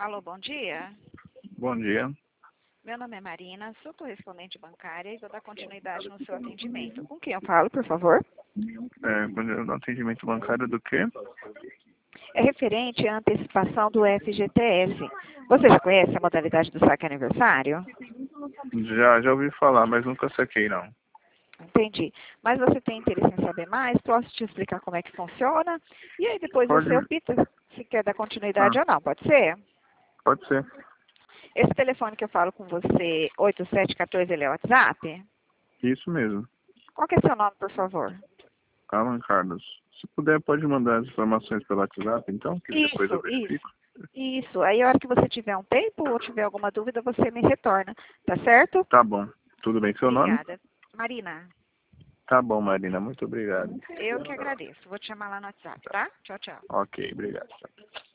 Alô, bom dia. Bom dia. Meu nome é Marina, sou correspondente bancária e vou dar continuidade no seu atendimento. Com quem eu falo, por favor? Bom dia, no atendimento bancário do quê? É referente à antecipação do FGTS. Você já conhece a modalidade do saque aniversário? Já ouvi falar, mas nunca saquei, não. Entendi. Mas você tem interesse em saber mais? Posso te explicar como é que funciona? E aí depois Pode. você opta se quer dar continuidade Ah, ou não, pode ser? pode ser. Esse telefone que eu falo com você, 8714, ele é o WhatsApp? Isso mesmo. Qual que é seu nome, por favor? Alan Carlos. Se puder, pode mandar as informações pelo WhatsApp, então, que depois eu verifico. Isso. Aí a hora que você tiver um tempo ou tiver alguma dúvida, você me retorna, tá certo? Tá bom. Tudo bem. Seu nome? Obrigada. Marina, Tá bom, Marina. Muito obrigado. eu que agradeço. Vou te chamar lá no WhatsApp, tá? Tchau, tchau. Ok, obrigado.